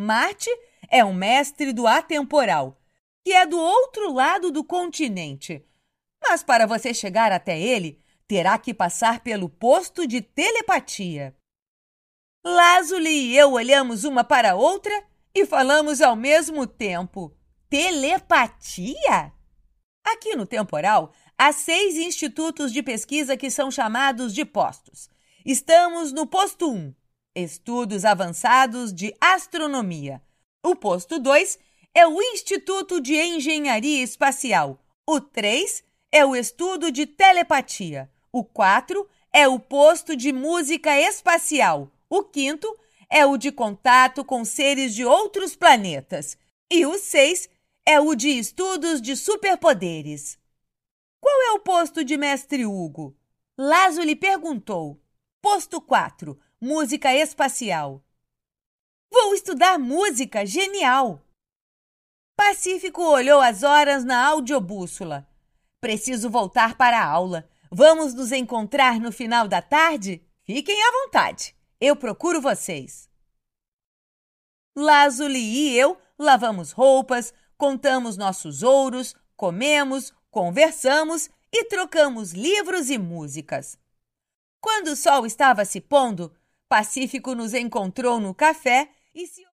Marte é um mestre do atemporal, que é do outro lado do continente. Mas para você chegar até ele, terá que passar pelo posto de telepatia. Lázuli e eu olhamos uma para a outra e falamos ao mesmo tempo. Telepatia? Aqui no Temporal, há 6 institutos de pesquisa que são chamados de postos. Estamos no posto 1, Estudos Avançados de Astronomia. O posto 2 é o Instituto de Engenharia Espacial. O 3 é o Estudo de Telepatia. O 4 é o posto de Música Espacial. O 5º é o de Contato com Seres de Outros Planetas. E o 6 é o de Estudos de Superpoderes. Qual é o posto de Mestre Hugo? Lázuli perguntou. Posto 4, Música Espacial. Vou estudar música, genial! Pacífico olhou as horas na audiobússola. Preciso voltar para a aula. Vamos nos encontrar no final da tarde? Fiquem à vontade. Eu procuro vocês. Lázuli e eu lavamos roupas, contamos nossos ouros, comemos, conversamos e trocamos livros e músicas. Quando o sol estava se pondo, Pacífico nos encontrou no café e se